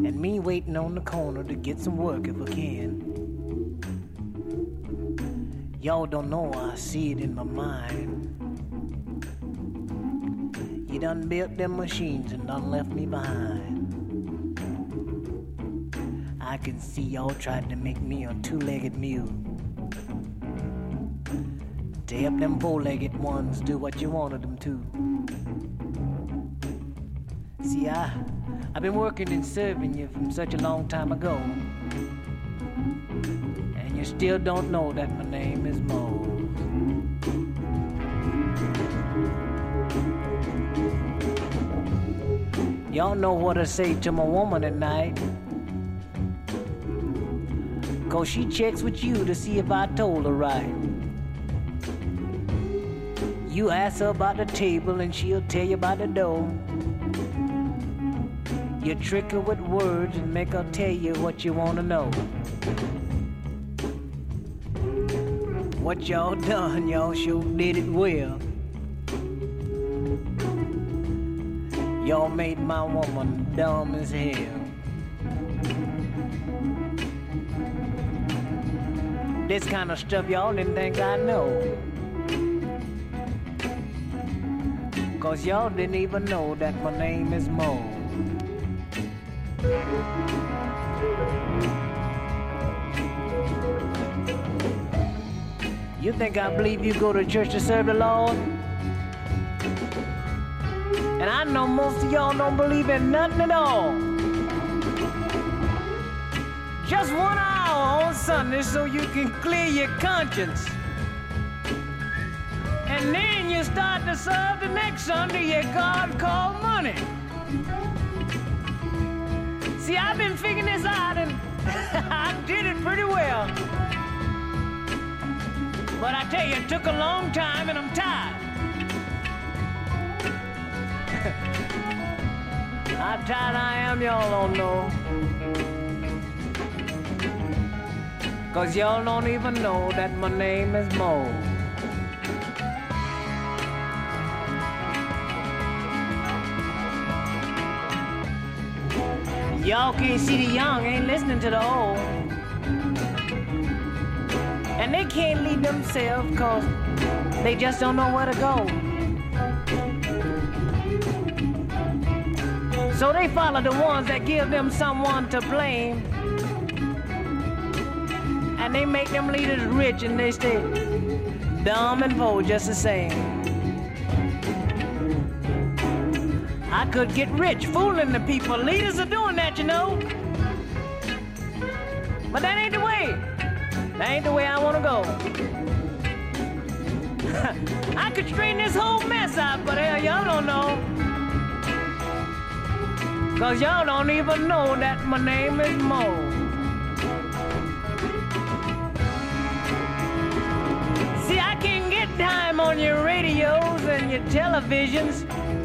and me waiting on the corner to get some work if I can. Y'all don't know I see it in my mind. You done built them machines and done left me behind. I can see y'all tried to make me a two-legged mule to help them four-legged ones do what you wanted them to. See, I've been working and serving you from such a long time ago, and you still don't know that my name is Mose. Y'all know what I say to my woman at night, 'cause she checks with you to see if I told her right. You ask her about the table and she'll tell you about the dough. You trick her with words and make her tell you what you want to know. What y'all done, y'all sure did it well. Y'all made my woman dumb as hell. This kind of stuff y'all didn't think I know, 'cause y'all didn't even know that my name is Mo. You think I believe you go to church to serve the Lord? And I know most of y'all don't believe in nothing at all. Just 1 hour on Sunday so you can clear your conscience. And then you start to serve the next Sunday your God called money. See, I've been figuring this out and I did it pretty well. But I tell you, it took a long time and I'm tired. How tired I am, y'all don't know. 'Cause y'all don't even know that my name is Mo. Y'all can't see the young, ain't listening to the old. And they can't lead themselves 'cause they just don't know where to go. So they follow the ones that give them someone to blame. And they make them leaders rich and they stay dumb and poor just the same. I could get rich fooling the people. Leaders are doing that, you know. But that ain't the way. That ain't the way I want to go. I could straighten this whole mess out, but hell, y'all don't know. 'Cause y'all don't even know that my name is Mo. See, I can get time on your radios and your televisions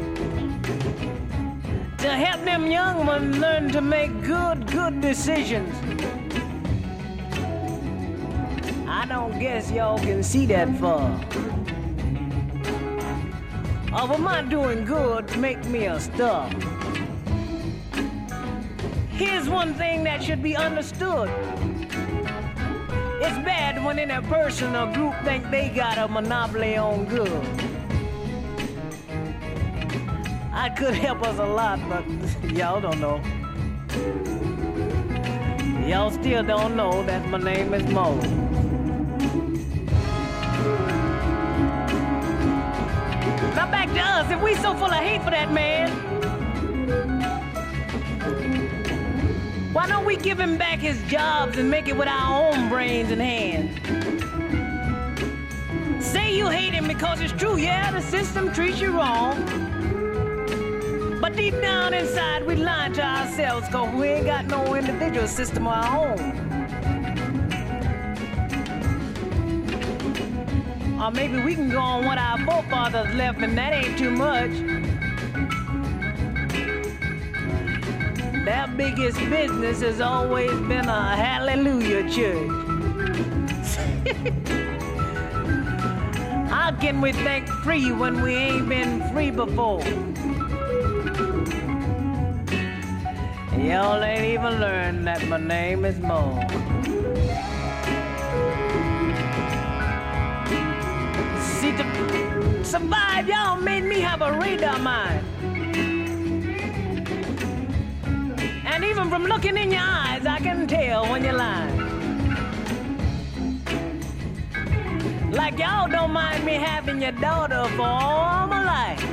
to help them young ones learn to make good decisions. I don't guess y'all can see that far. Or am I doing good to make me a star? Here's one thing that should be understood. It's bad when any person or group think they got a monopoly on good. I could help us a lot, but y'all don't know. Y'all still don't know that my name is Mo. Now back to us, if we so full of hate for that man, why don't we give him back his jobs and make it with our own brains and hands? Say you hate him because it's true, yeah, the system treats you wrong. But deep down inside, we lie to ourselves 'cause we ain't got no individual system of our own. Or maybe we can go on what our forefathers left, and that ain't too much. Their biggest business has always been a hallelujah church. How can we think free when we ain't been free before? Y'all ain't even learned that my name is Mo. See, to survive, y'all made me have a radar mind. And even from looking in your eyes, I can tell when you're lying. Like y'all don't mind me having your daughter for all my life.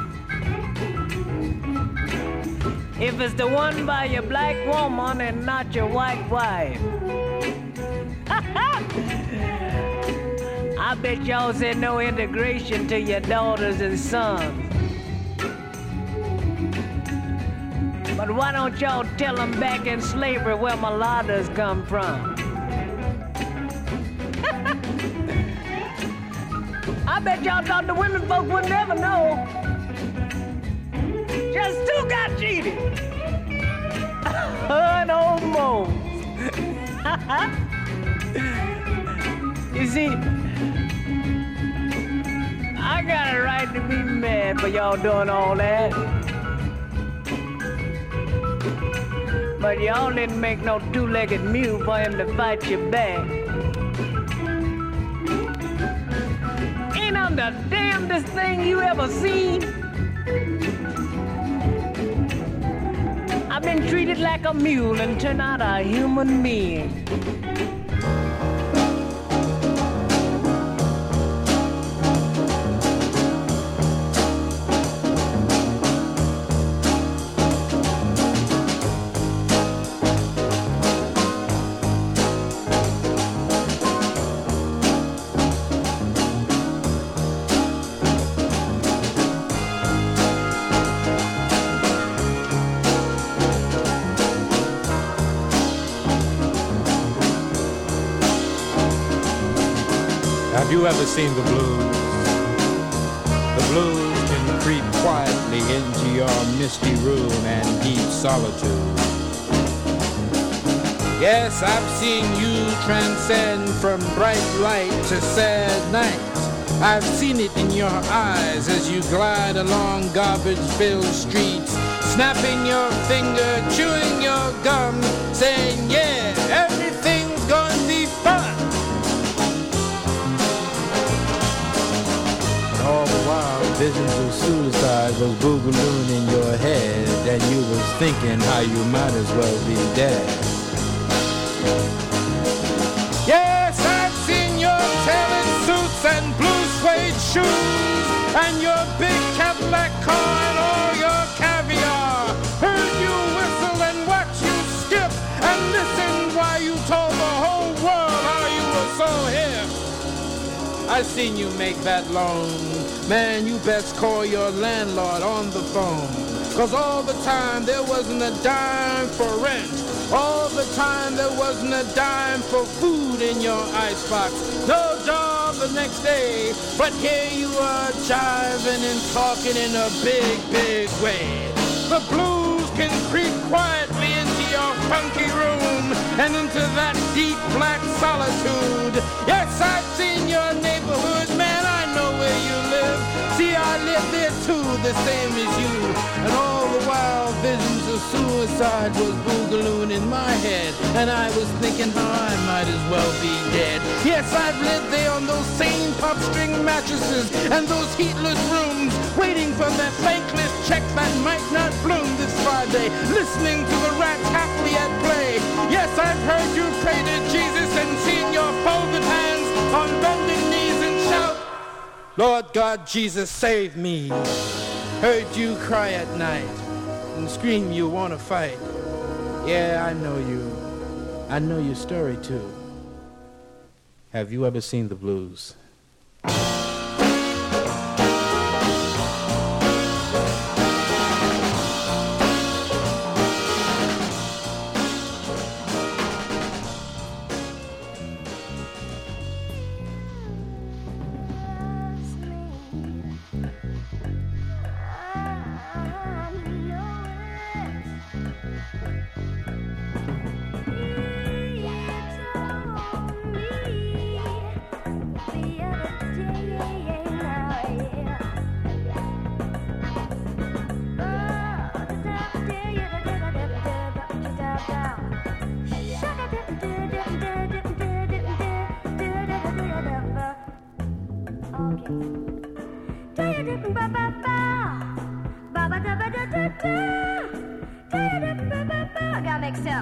If it's the one by your black woman and not your white wife. I bet y'all said no integration to your daughters and sons. But why don't y'all tell them back in slavery where mulattoes come from? I bet y'all thought the women folk would never know. Just two got cheated. An old Mo. You see, I got a right to be mad for y'all doing all that. But y'all didn't make no two-legged mule for him to fight you back. Ain't I'm the damnedest thing you ever seen. I've been treated like a mule and turned out a human being. Have you ever seen the blues? The blues can creep quietly into your misty room and deep solitude. Yes, I've seen you transcend from bright light to sad night. I've seen it in your eyes as you glide along garbage-filled streets, snapping your finger, chewing your gum, saying, yeah, everything's gonna be fun. All the while, visions of suicide was boogalooing in your head, and you was thinking how you might as well be dead. Yes, I've seen your tailored suits and blue suede shoes, and your big Cadillac car and all your caviar. Heard you whistle and watch you skip, and listen while you told the whole world how you were so hip. I seen you make that loan. Man, you best call your landlord on the phone. 'Cause all the time there wasn't a dime for rent. All the time there wasn't a dime for food in your icebox. No job the next day, but here you are jiving and talking in a big, big way. The blues can creep quietly into your funky room and into that deep black solitude. Yes, I've seen your neighborhood, man, I know where you live. See, I live there too, the same as you. And all the while, visions of suicide was boogalooing in my head. And I was thinking how I might as well be dead. Yes, I've lived there on those same pop-string mattresses and those heatless rooms, waiting for that thankless check that might not bloom this Friday, listening to the rats happily at play. Yes, I've heard you pray to Jesus and seen your folded hands on bending knees and shout, Lord God, Jesus, save me. Heard you cry at night and scream you want to fight. Yeah, I know you. I know your story too. Have you ever seen the blues? Yeah. I gotta mix up.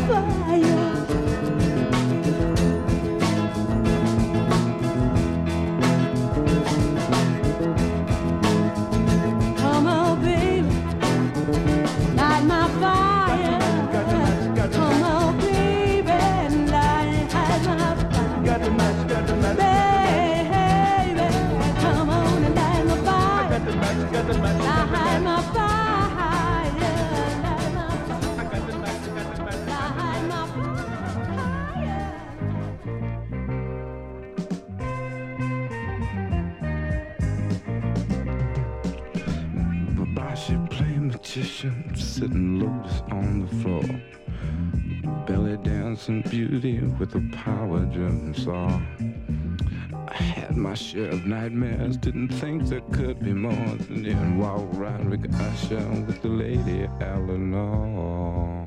Sitting loose on the floor, belly dancing beauty with a power-driven saw. I had my share of nightmares, didn't think there could be more than then walk around with Usher with the lady Eleanor.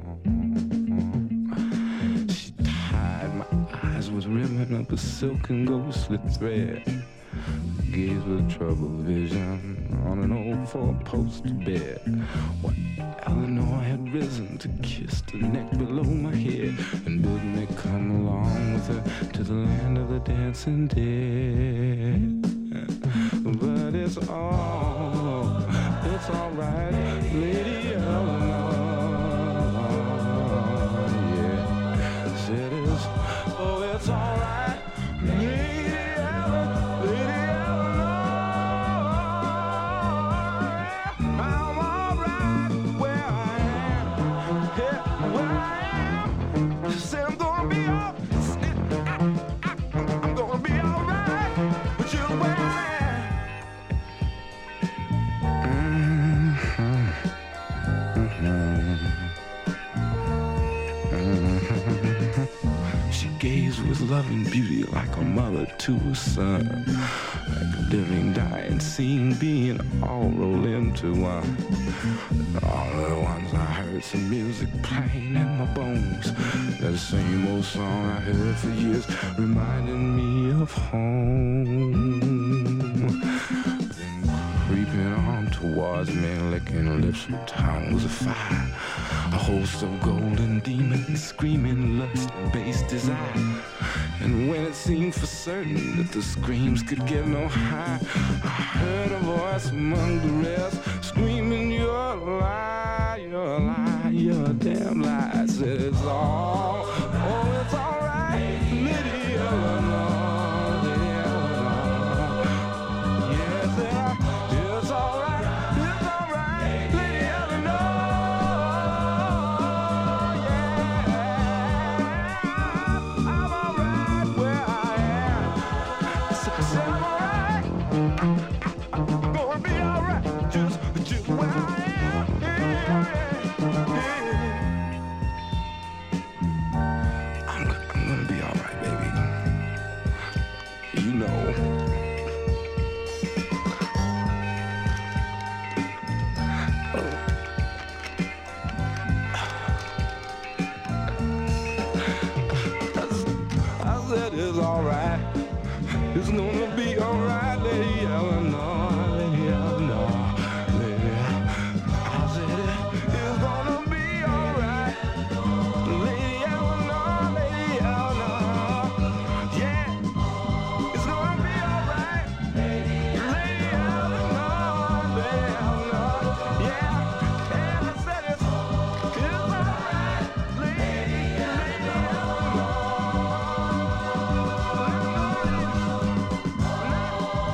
She tied my eyes with ribbon of a silk and ghostly thread, gaze with troubled vision on an old four-poster bed. What Eleanor had risen to kiss the neck below my head and bid me come along with her to the land of the dancing dead. But it's alright, Lady Eleanor. Yes, it is. Oh, it's alright, Lady Eleanor. Lady Eleanor. I'm alright where I am. Yeah, where I am. She said I'm gonna be all. I'm gonna be alright, but just where I am. She gazed with loving beauty like a mother to a son, like a living, dying scene being all rolled into one. All at once I heard some music playing in my bones. That same old song I heard for years reminded me of home. Then creeping on towards me, licking lips with tongues of fire, a host of golden demons screaming lust and base desire. And when it seemed for certain that the screams could get no higher, I heard a voice among the rest screaming, "You're a lie, you're a lie, you're a damn lie." I said, it's all right, Lady Eleanor, Lady Eleanor. Yes, it's all right, Lady Eleanor. Yeah, I'm all right where I am. So I'm all right. I'm gonna be all right, just where I am. I'm gonna be all right, baby. You know. I said it's all right. It's gonna be all right, Lady Eleanor, Lady Eleanor, Lady. I said it's gonna be all right, Lady Eleanor, Lady Eleanor. Yeah, it's gonna be all right, Lady Eleanor, Lady Eleanor. Yeah, and I said it's all right, Lady Eleanor.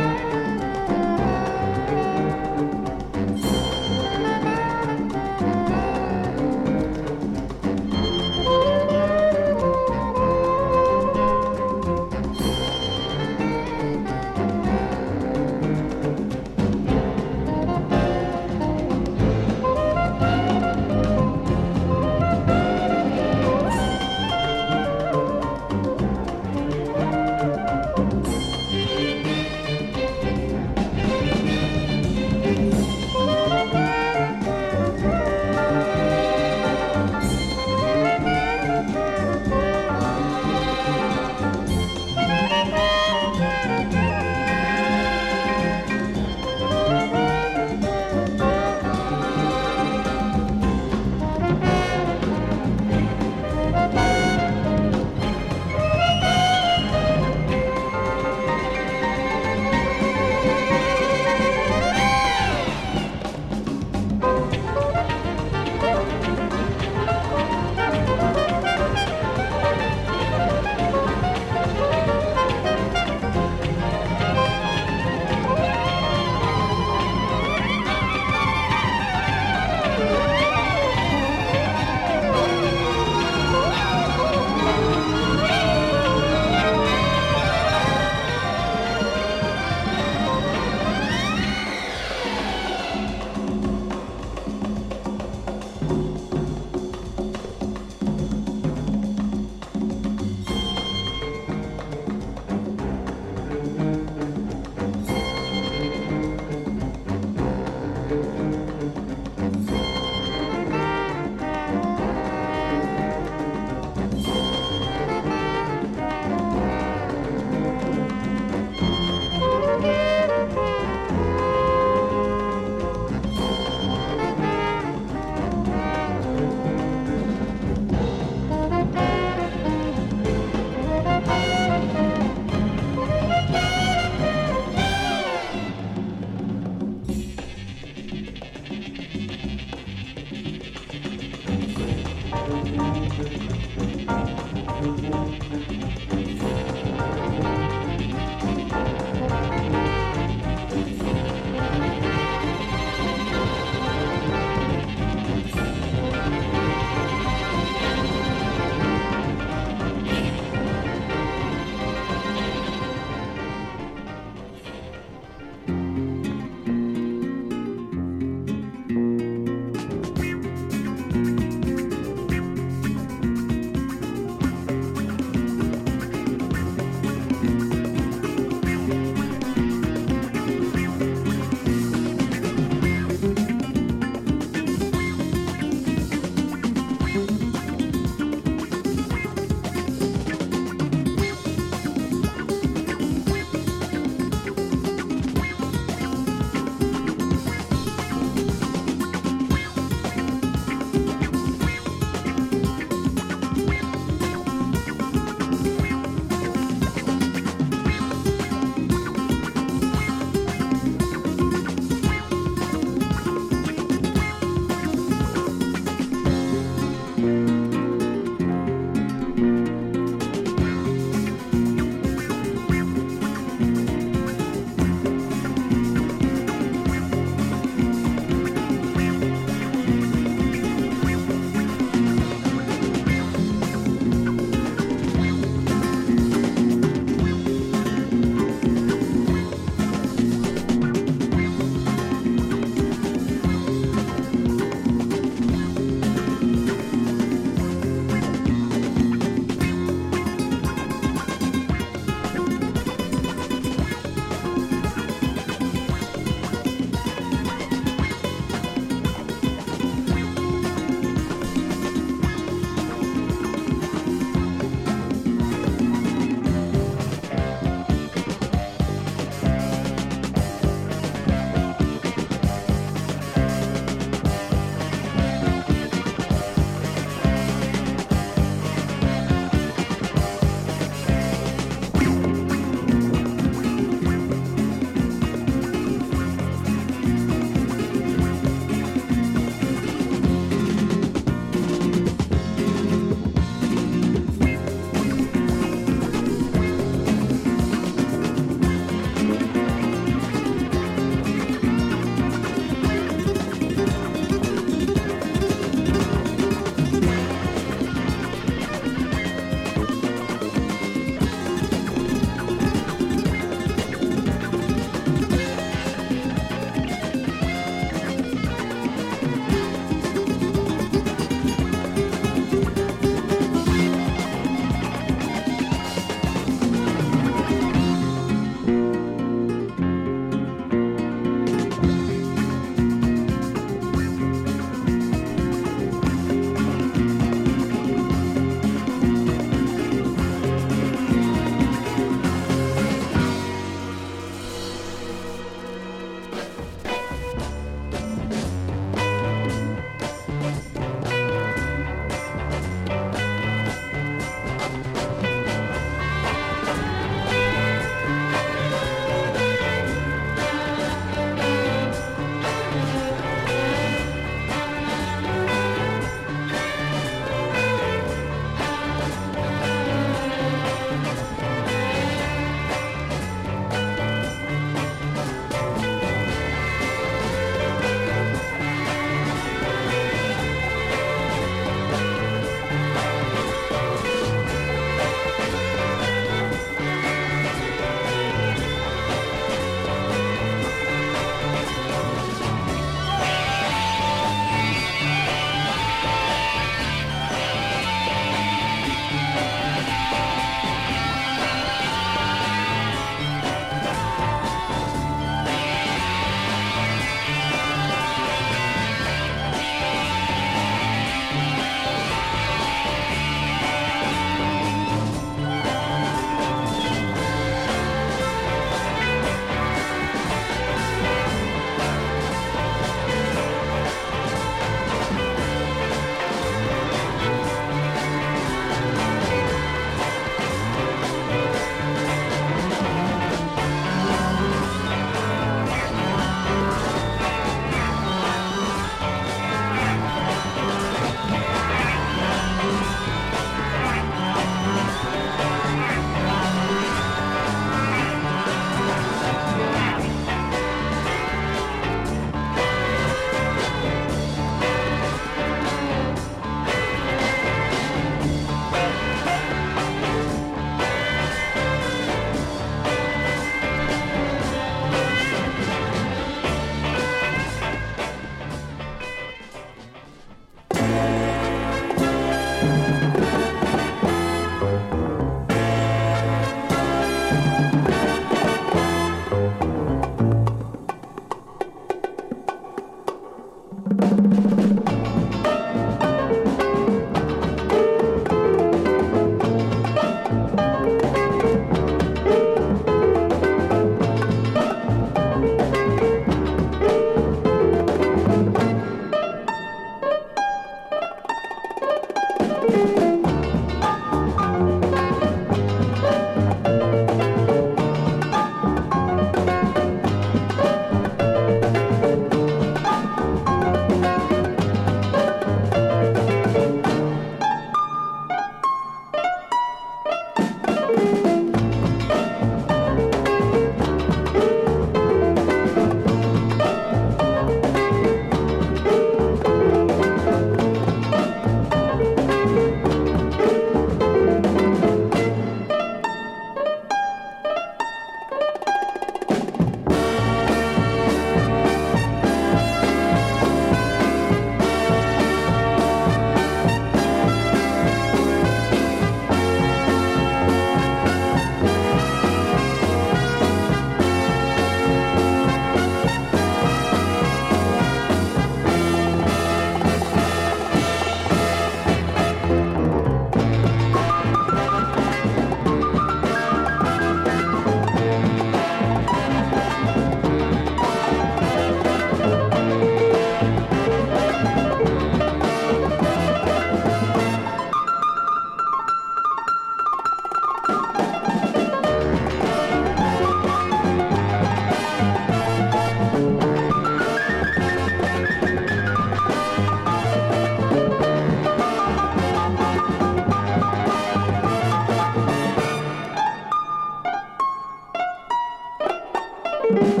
Woo!